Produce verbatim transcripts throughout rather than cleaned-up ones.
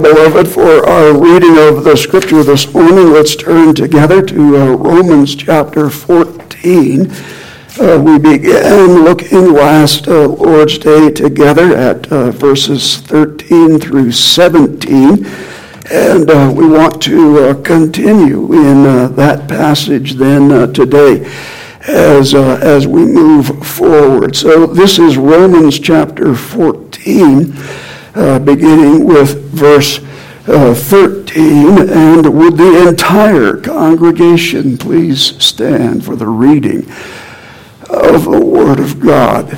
Beloved, for our reading of the scripture this morning, let's turn together to uh, Romans chapter fourteen. Uh, we began looking last uh, Lord's Day together at uh, verses thirteen through seventeen, and uh, we want to uh, continue in uh, that passage then uh, today as uh, as we move forward. So this is Romans chapter fourteen. Uh, beginning with verse uh, thirteen, and would the entire congregation please stand for the reading of the Word of God.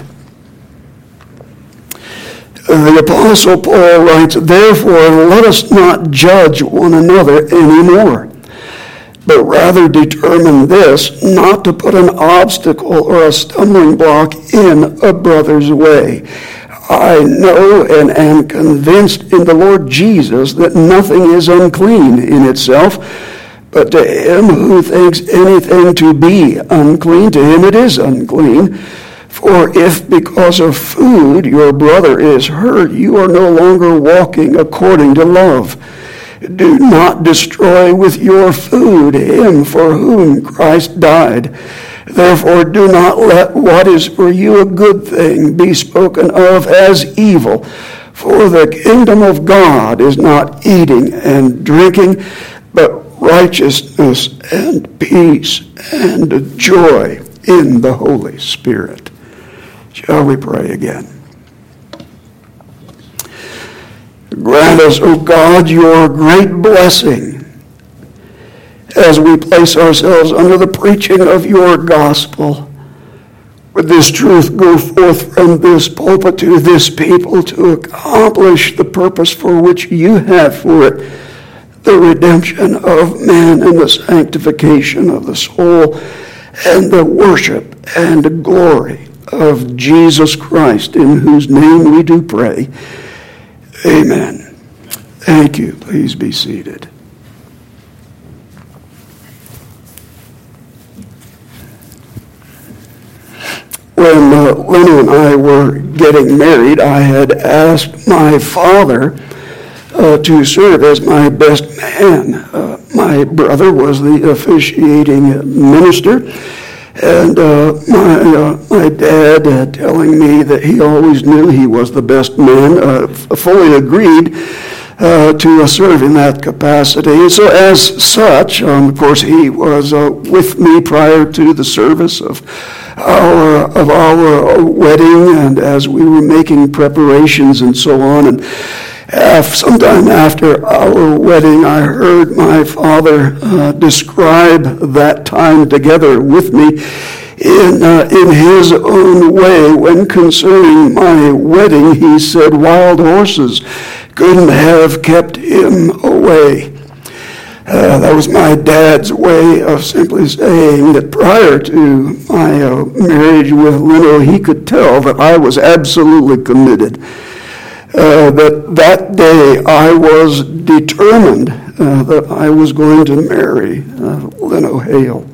Uh, the Apostle Paul writes, "Therefore let us not judge one another anymore, but rather determine this, not to put an obstacle or a stumbling block in a brother's way. I know and am convinced in the Lord Jesus that nothing is unclean in itself, but to him who thinks anything to be unclean, to him it is unclean. For if because of food your brother is hurt, you are no longer walking according to love. Do not destroy with your food him for whom Christ died. Therefore, do not let what is for you a good thing be spoken of as evil. For the kingdom of God is not eating and drinking, but righteousness and peace and joy in the Holy Spirit." Shall we pray again? Grant us, O God, your great blessing as we place ourselves under the preaching of your gospel. Would this truth go forth from this pulpit to this people to accomplish the purpose for which you have for it, the redemption of man and the sanctification of the soul and the worship and glory of Jesus Christ, in whose name we do pray. Amen. Thank you. Please be seated. When uh, Lena and I were getting married, I had asked my father uh, to serve as my best man. Uh, my brother was the officiating minister, and uh, my uh, my dad uh, telling me that he always knew he was the best man, uh, fully agreed uh, to uh, serve in that capacity. And so as such, um, of course, he was uh, with me prior to the service of our of our wedding, and as we were making preparations and so on. And uh, sometime after our wedding, I heard my father uh, describe that time together with me in uh, in his own way. When concerning my wedding, he said, "Wild horses couldn't have kept him away." Uh, that was my dad's way of simply saying that prior to my uh, marriage with Leno, he could tell that I was absolutely committed. Uh, that that day I was determined uh, that I was going to marry uh, Leno Hale.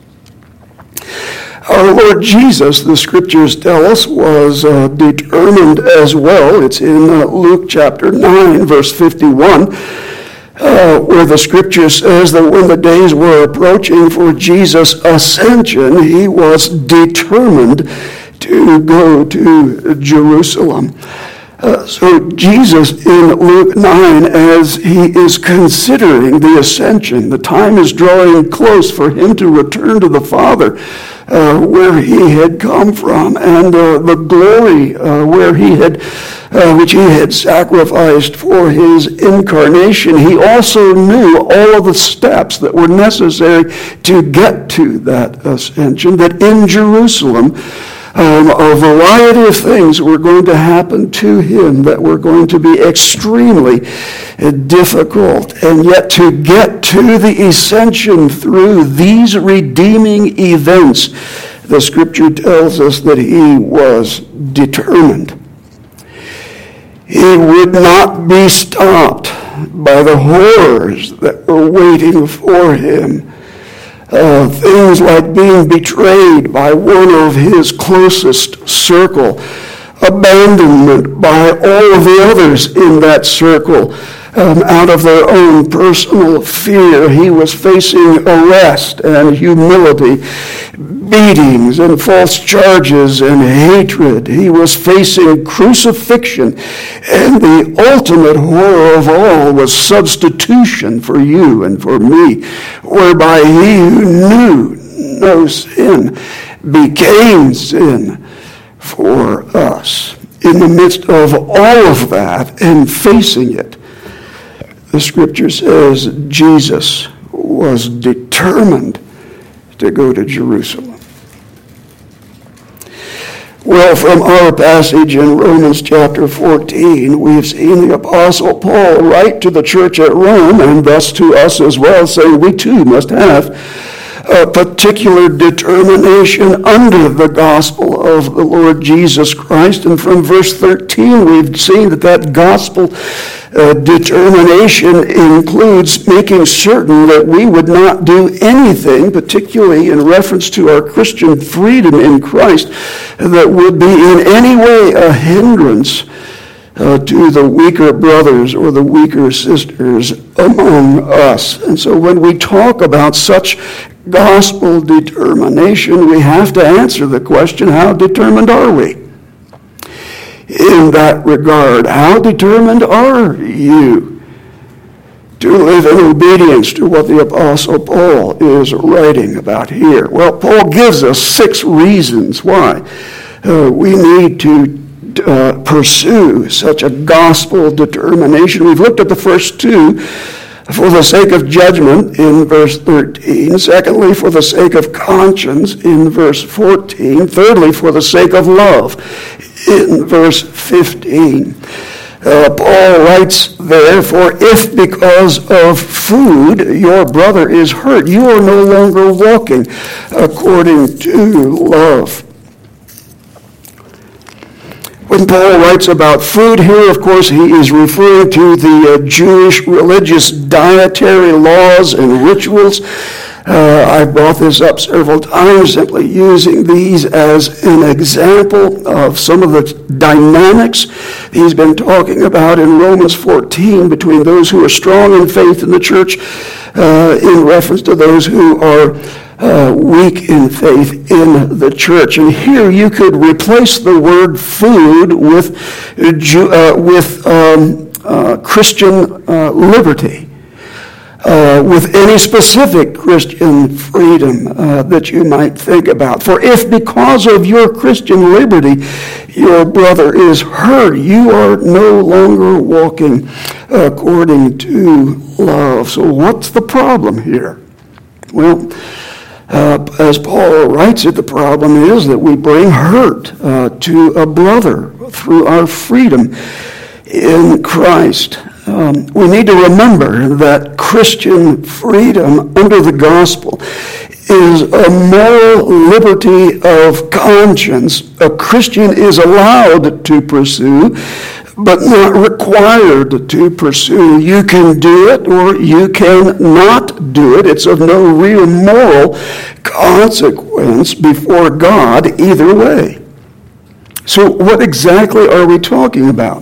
Our Lord Jesus, the scriptures tell us, was uh, determined as well. It's in uh, Luke chapter nine, verse fifty-one. Uh, where the scripture says that when the days were approaching for Jesus' ascension, he was determined to go to Jerusalem. Uh, so Jesus in Luke nine, as he is considering the ascension, the time is drawing close for him to return to the Father, uh, where he had come from, and uh, the glory uh, where he had, uh, which he had sacrificed for his incarnation. He also knew all of the steps that were necessary to get to that ascension, that in Jerusalem, Um, a variety of things were going to happen to him that were going to be extremely difficult. And yet to get to the ascension through these redeeming events, the scripture tells us that he was determined. He would not be stopped by the horrors that were waiting for him. Uh, things like being betrayed by one of his closest circle, abandonment by all of the others in that circle. Um, out of their own personal fear, he was facing arrest and humility, beatings and false charges and hatred. He was facing crucifixion, and the ultimate horror of all was substitution for you and for me, whereby he who knew no sin became sin for us. In the midst of all of that and facing it, the scripture says Jesus was determined to go to Jerusalem. Well, from our passage in Romans chapter fourteen, we've seen the Apostle Paul write to the church at Rome, and thus to us as well, saying we too must have a particular determination under the gospel of the Lord Jesus Christ. And from verse thirteen, we've seen that that gospel uh, determination includes making certain that we would not do anything, particularly in reference to our Christian freedom in Christ, that would be in any way a hindrance Uh, to the weaker brothers or the weaker sisters among us. And so when we talk about such gospel determination, we have to answer the question, how determined are we? In that regard, how determined are you to live in obedience to what the Apostle Paul is writing about here? Well, Paul gives us six reasons why uh, we need to Uh, pursue such a gospel determination. We've looked at the first two, for the sake of judgment in verse thirteen. Secondly, for the sake of conscience in verse fourteen. Thirdly, for the sake of love in verse fifteen. Uh, Paul writes there, for if because of food your brother is hurt, you are no longer walking according to love. When Paul writes about food here, of course, he is referring to the uh, Jewish religious dietary laws and rituals. Uh, I've brought this up several times, simply using these as an example of some of the dynamics he's been talking about in Romans fourteen between those who are strong in faith in the church uh, in reference to those who are Uh, weak in faith in the church. And here you could replace the word food with uh, with um, uh, Christian uh, liberty, uh, with any specific Christian freedom uh, that you might think about. For if because of your Christian liberty your brother is hurt, you are no longer walking according to love. So what's the problem here? Well, Uh, as Paul writes it, the problem is that we bring hurt uh, to a brother through our freedom in Christ. Um, we need to remember that Christian freedom under the gospel is a moral liberty of conscience. A Christian is allowed to pursue, but not required to pursue. You can do it or you can not do it. It's of no real moral consequence before God either way. So what exactly are we talking about?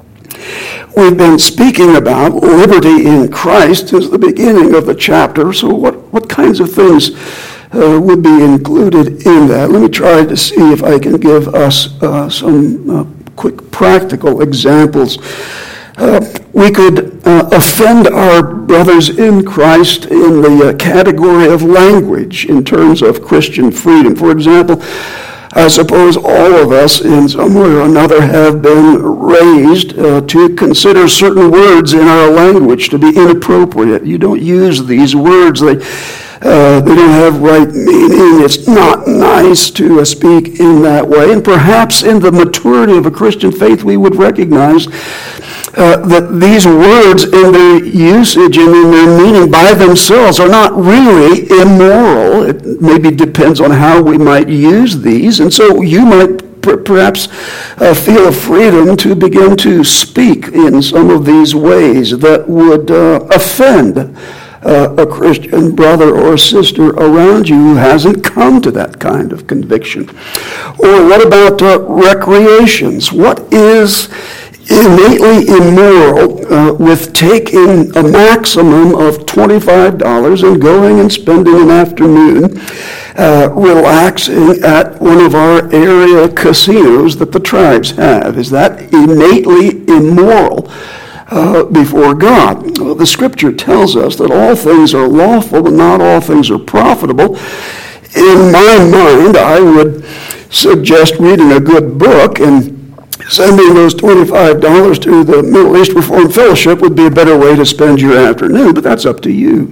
We've been speaking about liberty in Christ since the beginning of the chapter. So what, what kinds of things uh, would be included in that? Let me try to see if I can give us uh, some uh, quick practical examples. Uh, we could uh, offend our brothers in Christ in the uh, category of language in terms of Christian freedom. For example, I suppose all of us in some way or another have been raised uh, to consider certain words in our language to be inappropriate. You don't use these words. They Uh, they don't have right meaning. It's not nice to uh, speak in that way. And perhaps in the maturity of a Christian faith, we would recognize uh, that these words in their usage and in their meaning by themselves are not really immoral. It maybe depends on how we might use these. And so you might perhaps uh, feel a freedom to begin to speak in some of these ways that would uh, offend uh, a Christian brother or sister around you who hasn't come to that kind of conviction? Or what about uh, recreations? What is innately immoral uh, with taking a maximum of twenty-five dollars and going and spending an afternoon uh, relaxing at one of our area casinos that the tribes have? Is that innately immoral uh, before God? Well, the Scripture tells us that all things are lawful, but not all things are profitable. In my mind, I would suggest reading a good book and sending those twenty-five dollars to the Middle East Reformed Fellowship would be a better way to spend your afternoon, but that's up to you.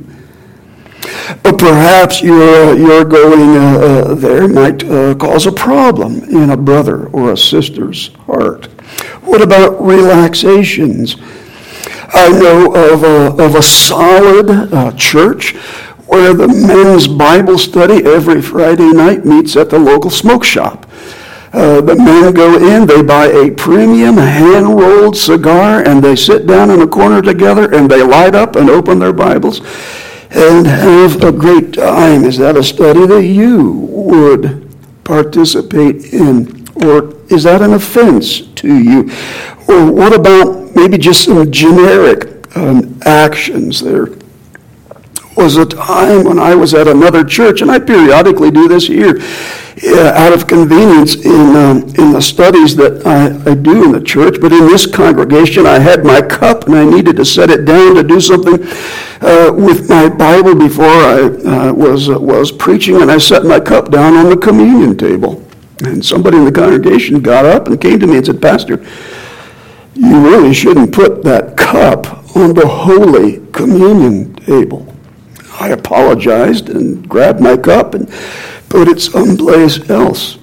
But perhaps your, your going uh, uh, there might uh, cause a problem in a brother or a sister's heart. What about relaxations? I know of a, of a solid uh, church where the men's Bible study every Friday night meets at the local smoke shop. Uh, the men go in, they buy a premium hand-rolled cigar, and they sit down in a corner together, and they light up and open their Bibles and have a great time. Is that a study that you would participate in? Or is that an offense to you? Or what about maybe just some generic um, actions there? Was a time when I was at another church, and I periodically do this here, uh, out of convenience in um, in the studies that I, I do in the church. But in this congregation, I had my cup, and I needed to set it down to do something uh, with my Bible before I uh, was uh, was preaching, and I set my cup down on the communion table. And somebody in the congregation got up and came to me and said, "Pastor, you really shouldn't put that cup on the Holy Communion table." I apologized and grabbed my cup and put it someplace else.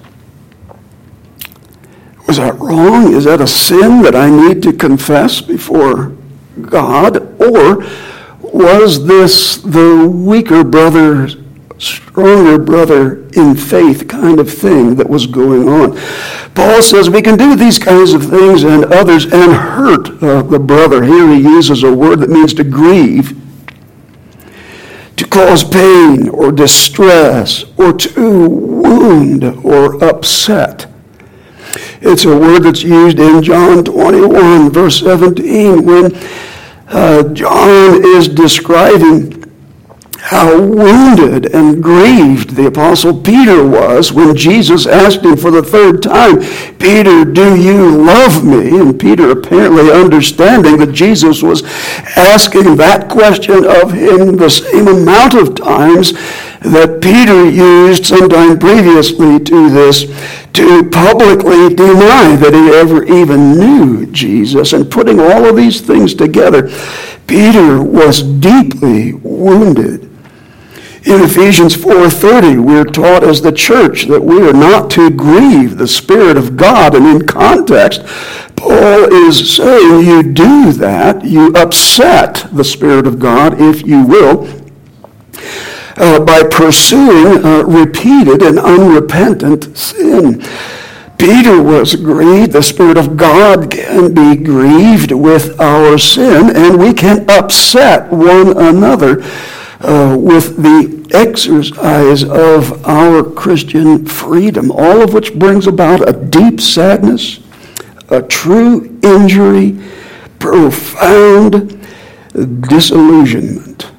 Was that wrong? Is that a sin that I need to confess before God? Or was this the weaker brother, stronger brother in faith kind of thing that was going on? Paul says we can do these kinds of things and others and hurt uh, the brother. Here he uses a word that means to grieve, to cause pain or distress, or to wound or upset. It's a word that's used in John twenty-one, verse seventeen, when uh, John is describing how wounded and grieved the Apostle Peter was when Jesus asked him for the third time, "Peter, do you love me?" And Peter, apparently understanding that Jesus was asking that question of him the same amount of times that Peter used sometime previously to this, to publicly deny that he ever even knew Jesus. And putting all of these things together, Peter was deeply wounded. In Ephesians four thirty, we're taught as the church that we are not to grieve the Spirit of God. And in context, Paul is saying you do that, you upset the Spirit of God, if you will, uh, by pursuing uh, repeated and unrepentant sin. Peter was grieved. The Spirit of God can be grieved with our sin, and we can upset one another Uh, with the exercise of our Christian freedom, all of which brings about a deep sadness, a true injury, profound disillusionment.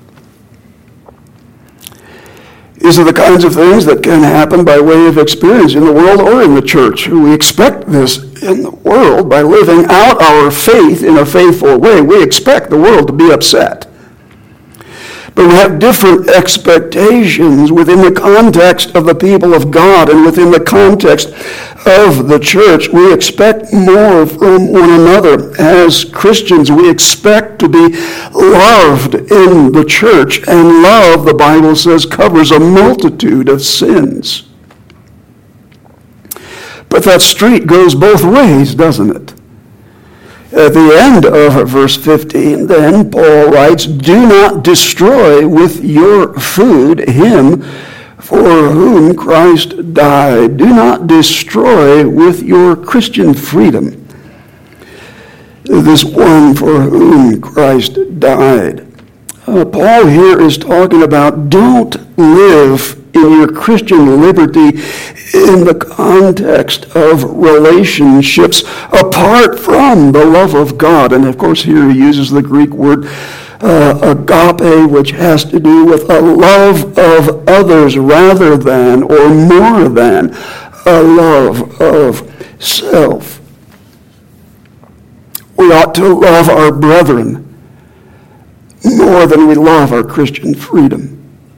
These are the kinds of things that can happen by way of experience in the world or in the church. We expect this in the world by living out our faith in a faithful way. We expect the world to be upset. But we have different expectations within the context of the people of God and within the context of the church. We expect more from one another. As Christians, we expect to be loved in the church. And love, the Bible says, covers a multitude of sins. But that street goes both ways, doesn't it? At the end of verse fifteen, then, Paul writes, "Do not destroy with your food him for whom Christ died." Do not destroy with your Christian freedom this one for whom Christ died. Uh, Uh, Paul here is talking about don't live in your Christian liberty in the context of relationships apart from the love of God. And of course here he uses the Greek word uh, agape, which has to do with a love of others rather than or more than a love of self. We ought to love our brethren more than we love our Christian freedom.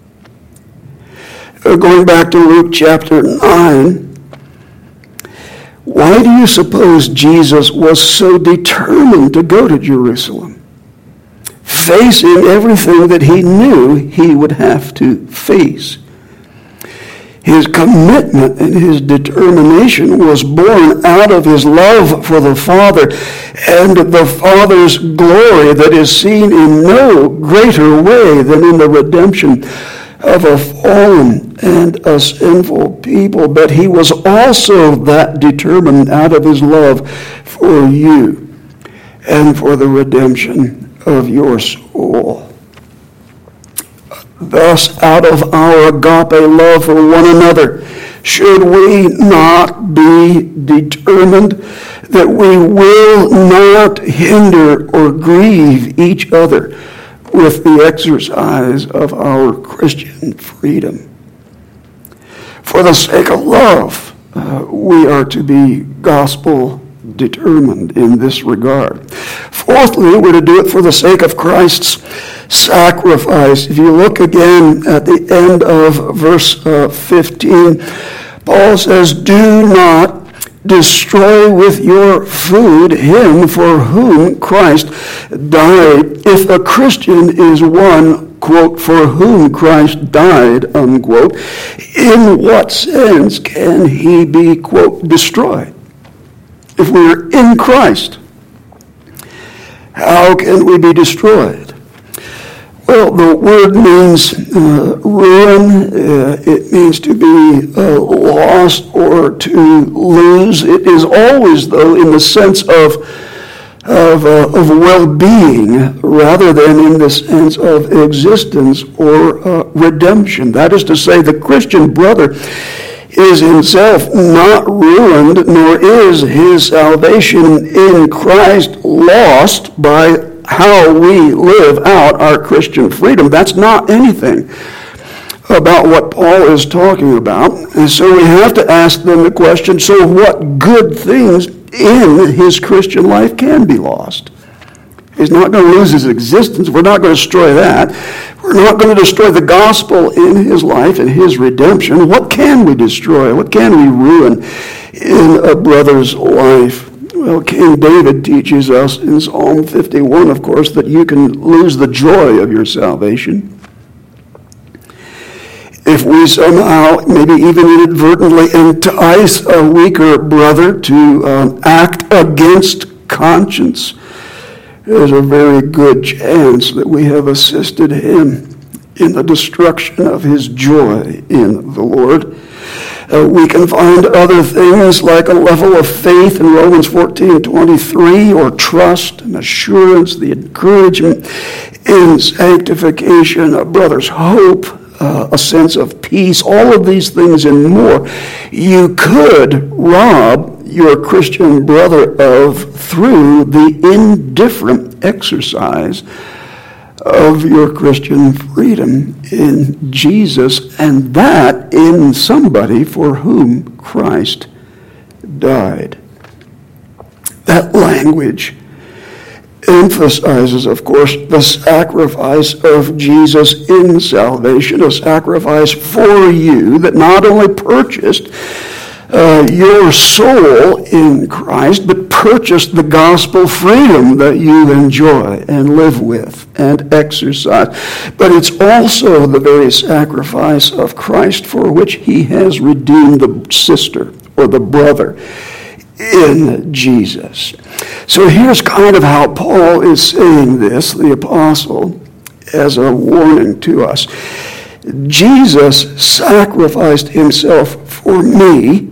Uh, going back to Luke chapter nine, why do you suppose Jesus was so determined to go to Jerusalem, facing everything that he knew he would have to face? His commitment and his determination was born out of his love for the Father and the Father's glory that is seen in no greater way than in the redemption of a fallen and a sinful people. But he was also that determined out of his love for you and for the redemption of your soul. Thus, out of our agape love for one another, should we not be determined that we will not hinder or grieve each other with the exercise of our Christian freedom? For the sake of love, uh, we are to be gospel determined in this regard. Fourthly, we're to do it for the sake of Christ's sacrifice. If you look again at the end of verse uh, fifteen, Paul says, do not destroy with your food him for whom Christ died. If a Christian is one, quote, for whom Christ died, unquote, in what sense can he be, quote, destroyed? If we're in Christ, how can we be destroyed? Well, the word means uh, ruin. Uh, it means to be uh, lost or to lose. It is always, though, in the sense of of, uh, of well-being rather than in the sense of existence or uh, redemption. That is to say, the Christian brother is himself not ruined, nor is his salvation in Christ lost by how we live out our Christian freedom. That's not anything about what Paul is talking about. And so we have to ask them the question, so what good things in his Christian life can be lost? He's not going to lose his existence. We're not going to destroy that. We're not going to destroy the gospel in his life and his redemption. What can we destroy? What can we ruin in a brother's life? Well, King David teaches us in Psalm fifty-one, of course, that you can lose the joy of your salvation if we somehow, maybe even inadvertently, entice a weaker brother to um, act against conscience. There's a very good chance that we have assisted him in the destruction of his joy in the Lord. Uh, we can find other things like a level of faith in Romans fourteen twenty-three, or trust and assurance, the encouragement in sanctification, a brother's hope, uh, a sense of peace, all of these things and more you could rob your Christian brother of through the indifferent exercise of your Christian freedom in Jesus, and that in somebody for whom Christ died. That language emphasizes, of course, the sacrifice of Jesus in salvation, a sacrifice for you that not only purchased Uh, your soul in Christ, but purchased the gospel freedom that you enjoy and live with and exercise. But it's also the very sacrifice of Christ for which he has redeemed the sister or the brother in Jesus. So here's kind of how Paul is saying this, the apostle, as a warning to us. Jesus sacrificed himself for me.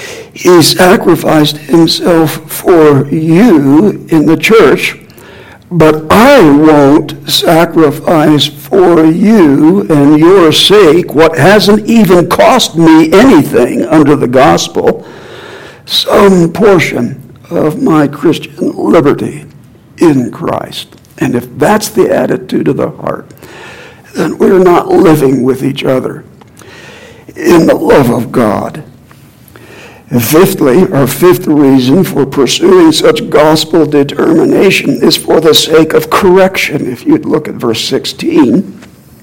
He sacrificed himself for you in the church But I won't sacrifice for you and your sake what hasn't even cost me anything under the gospel, some portion of my Christian liberty in Christ. And if that's the attitude of the heart, then we're not living with each other in the love of God. And fifthly, our fifth reason for pursuing such gospel determination is for the sake of correction. If you'd look at verse sixteen,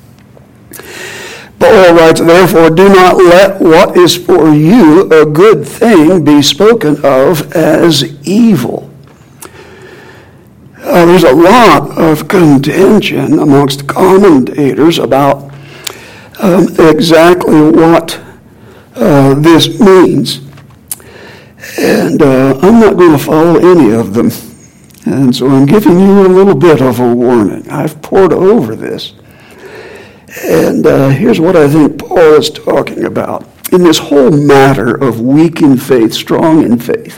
Paul writes, therefore do not let what is for you a good thing be spoken of as evil. Uh, there's a lot of contention amongst commentators about um, exactly what uh, this means. And uh, I'm not going to follow any of them. And so I'm giving you a little bit of a warning. I've pored over this. And uh, here's what I think Paul is talking about. In this whole matter of weak in faith, strong in faith,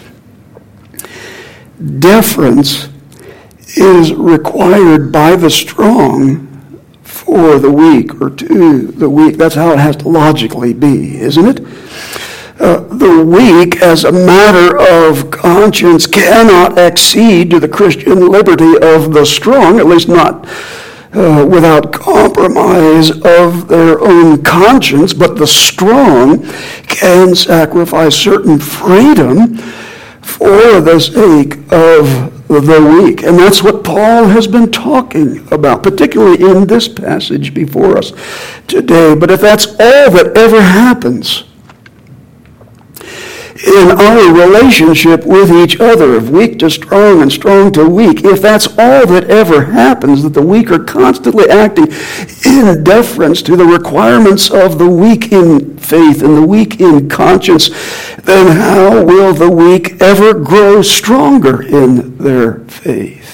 deference is required by the strong for the weak, or to the weak. That's how it has to logically be, isn't it? Uh, the weak, as a matter of conscience, cannot accede to the Christian liberty of the strong, at least not uh, without compromise of their own conscience, but the strong can sacrifice certain freedom for the sake of the weak. And that's what Paul has been talking about, particularly in this passage before us today. But if that's all that ever happens in our relationship with each other, of weak to strong and strong to weak, if that's all that ever happens, that the weak are constantly acting in deference to the requirements of the weak in faith and the weak in conscience, then how will the weak ever grow stronger in their faith?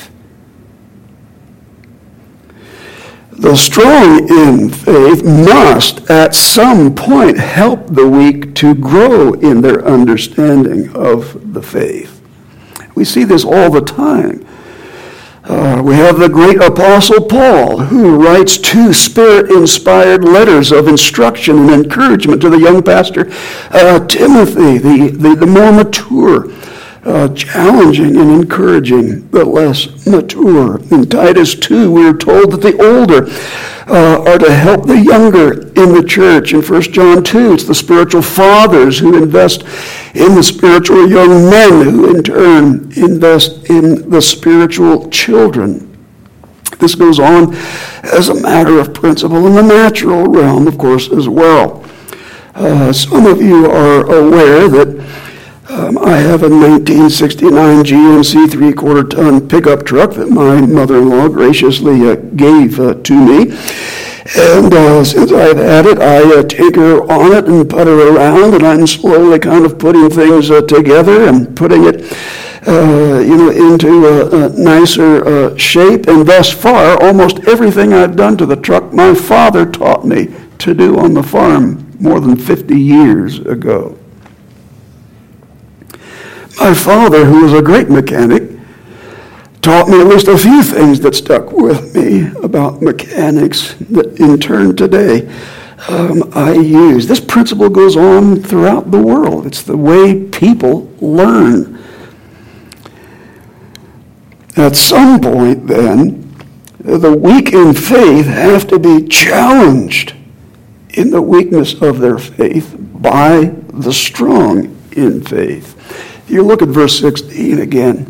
The strong in faith must at some point help the weak to grow in their understanding of the faith. We see this all the time. Uh, we have the great apostle Paul, who writes two Spirit-inspired letters of instruction and encouragement to the young pastor uh, Timothy, the, the, the more mature, Uh, challenging and encouraging the less mature. In Titus two, we are told that the older uh, are to help the younger in the church. In First John two, it's the spiritual fathers who invest in the spiritual young men, who in turn invest in the spiritual children. This goes on as a matter of principle in the natural realm, of course, as well. Uh, some of you are aware that Um, I have a nineteen sixty-nine G M C three-quarter ton pickup truck that my mother-in-law graciously uh, gave uh, to me. And uh, since I've had it, I uh, tinker on it and putter around, and I'm slowly kind of putting things uh, together and putting it uh, you know, into a, a nicer uh, shape. And thus far, almost everything I've done to the truck, my father taught me to do on the farm more than fifty years ago. My father, who was a great mechanic, taught me at least a few things that stuck with me about mechanics that in turn today um, I use. This principle goes on throughout the world. It's the way people learn. At some point, then, the weak in faith have to be challenged in the weakness of their faith by the strong in faith. If you look at verse sixteen again,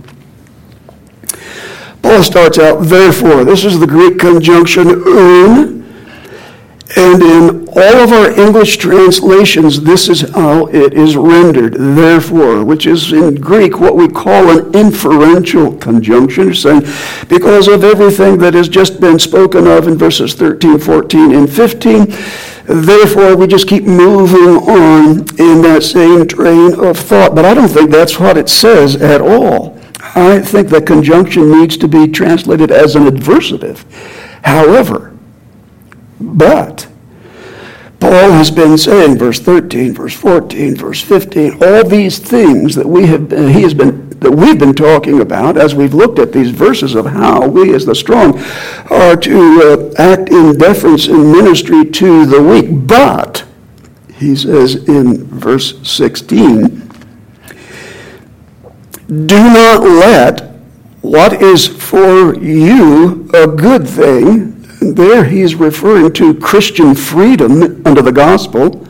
Paul starts out, therefore. This is the Greek conjunction un, and in all of our English translations, this is how it is rendered, therefore, which is in Greek what we call an inferential conjunction, saying, because of everything that has just been spoken of in verses thirteen, fourteen, and fifteen, therefore, we just keep moving on in that same train of thought. But I don't think that's what it says at all. I think the conjunction needs to be translated as an adversative. However, but Paul has been saying, verse thirteen, verse fourteen, verse fifteen, all these things that we have, he has been, that we've been talking about as we've looked at these verses of how we as the strong are to uh, act in deference in ministry to the weak. But, he says in verse sixteen, do not let what is for you a good thing, and there he's referring to Christian freedom under the gospel,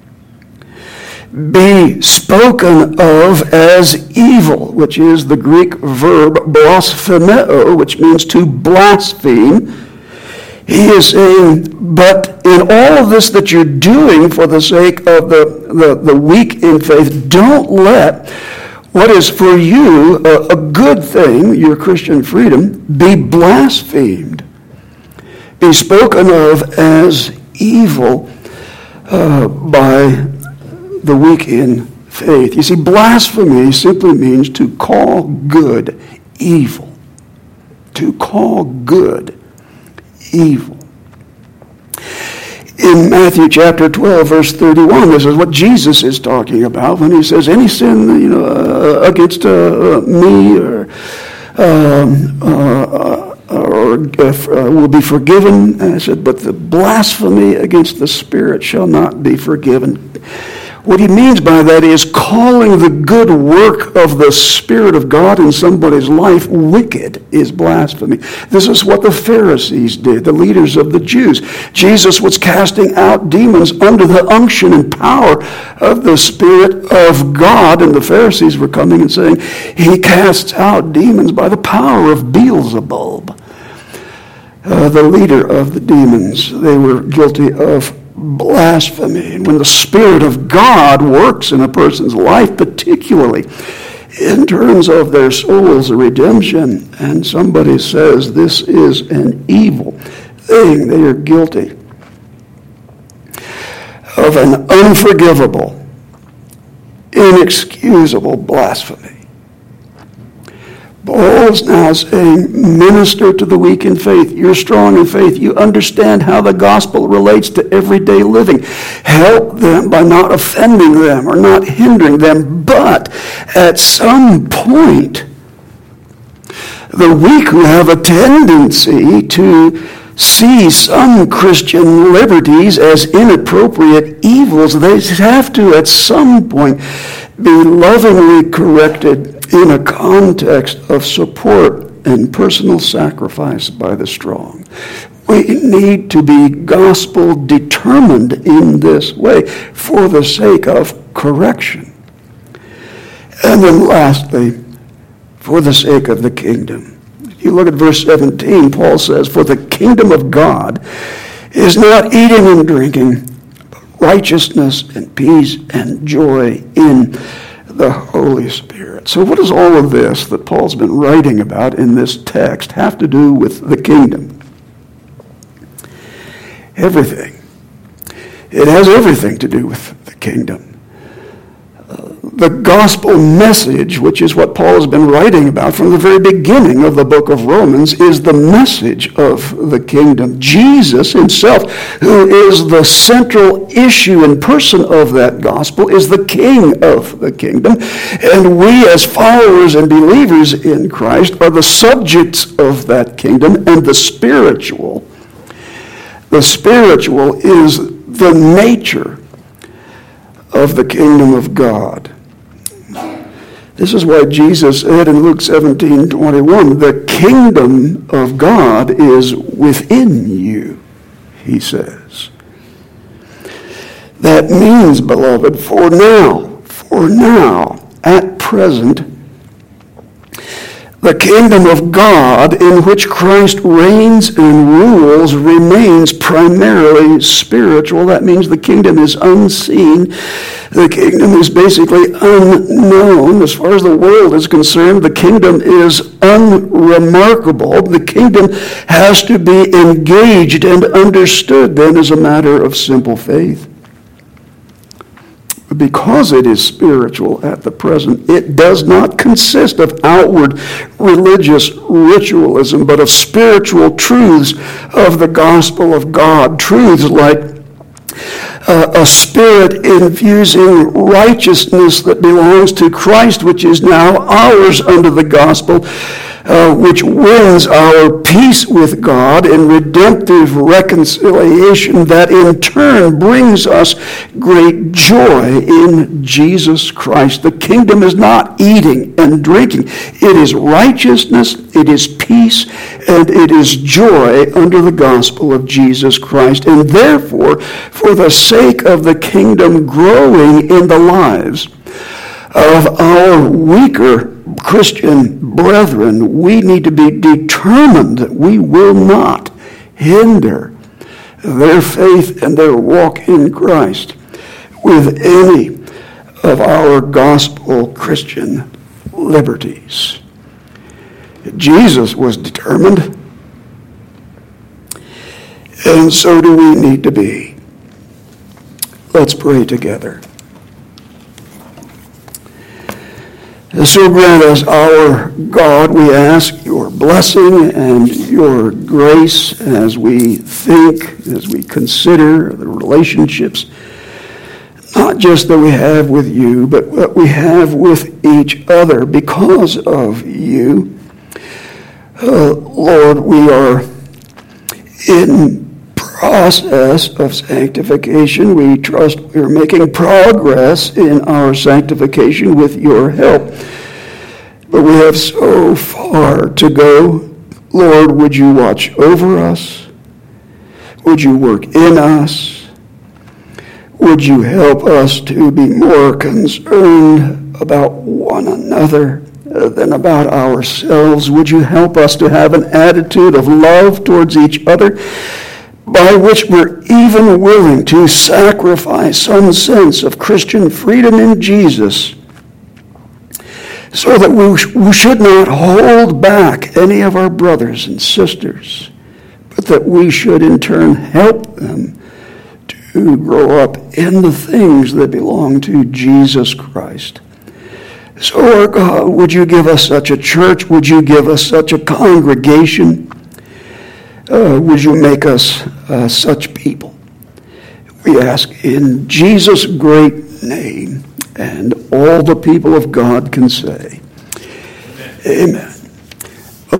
be spoken of as evil, which is the Greek verb blasphemeo, which means to blaspheme. He is saying, but in all of this that you're doing for the sake of the, the, the weak in faith, don't let what is for you a, a good thing, your Christian freedom, be blasphemed, be spoken of as evil uh, by the weak in faith. You see, blasphemy simply means to call good evil. To call good evil. In Matthew chapter twelve, verse thirty-one, this is what Jesus is talking about when he says, any sin, you know, uh, against uh, me or um, uh, or uh, will be forgiven. And I said, but the blasphemy against the Spirit shall not be forgiven. What he means by that is calling the good work of the Spirit of God in somebody's life wicked is blasphemy. This is what the Pharisees did, the leaders of the Jews. Jesus was casting out demons under the unction and power of the Spirit of God, and the Pharisees were coming and saying, he casts out demons by the power of Beelzebub. Uh, the leader of the demons, they were guilty of blasphemy. And when the Spirit of God works in a person's life, particularly in terms of their soul's redemption, and somebody says this is an evil thing, they are guilty of an unforgivable, inexcusable blasphemy. Paul is now saying, minister to the weak in faith. You're strong in faith. You understand how the gospel relates to everyday living. Help them by not offending them or not hindering them. But at some point, the weak who have a tendency to see some Christian liberties as inappropriate evils, they have to at some point be lovingly corrected in a context of support and personal sacrifice by the strong. We need to be gospel determined in this way for the sake of correction. And then lastly, for the sake of the kingdom. You look at verse seventeen, Paul says, for the kingdom of God is not eating and drinking, but righteousness and peace and joy in the Holy Spirit. So what does all of this that Paul's been writing about in this text have to do with the kingdom? Everything. It has everything to do with the kingdom. Uh, the gospel message, which is what Paul has been writing about from the very beginning of the book of Romans, is the message of the kingdom. Jesus himself, who is the central issue and person of that gospel, is the king of the kingdom. And we as followers and believers in Christ are the subjects of that kingdom, and the spiritual. The spiritual is the nature of the kingdom of God. This is why Jesus said in Luke seventeen twenty-one, the kingdom of God is within you, he says. That means, beloved, for now, for now, at present, the kingdom of God in which Christ reigns and rules remains primarily spiritual. That means the kingdom is unseen. The kingdom is basically unknown. As far as the world is concerned, the kingdom is unremarkable. The kingdom has to be engaged and understood then as a matter of simple faith. Because it is spiritual at the present, it does not consist of outward religious ritualism, but of spiritual truths of the gospel of God. Truths like uh, a spirit infusing righteousness that belongs to Christ, which is now ours under the gospel, Uh, which wins our peace with God and redemptive reconciliation that in turn brings us great joy in Jesus Christ. The kingdom is not eating and drinking. It is righteousness, it is peace, and it is joy under the gospel of Jesus Christ. And therefore, for the sake of the kingdom growing in the lives of our weaker Christian brethren, we need to be determined that we will not hinder their faith and their walk in Christ with any of our gospel Christian liberties. Jesus was determined, and so do we need to be. Let's pray together. So grant us, our God, we ask your blessing and your grace as we think, as we consider the relationships, not just that we have with you, but what we have with each other because of you. Uh, Lord, we are in process of sanctification. We trust we are making progress in our sanctification with your help. But we have so far to go. Lord, would you watch over us? Would you work in us? Would you help us to be more concerned about one another than about ourselves? Would you help us to have an attitude of love towards each other, by which we're even willing to sacrifice some sense of Christian freedom in Jesus, so that we, sh- we should not hold back any of our brothers and sisters, but that we should in turn help them to grow up in the things that belong to Jesus Christ. So, our God, would you give us such a church? Would you give us such a congregation? Uh, would you make us uh, such people? We ask in Jesus' great name, and all the people of God can say, Amen. Amen.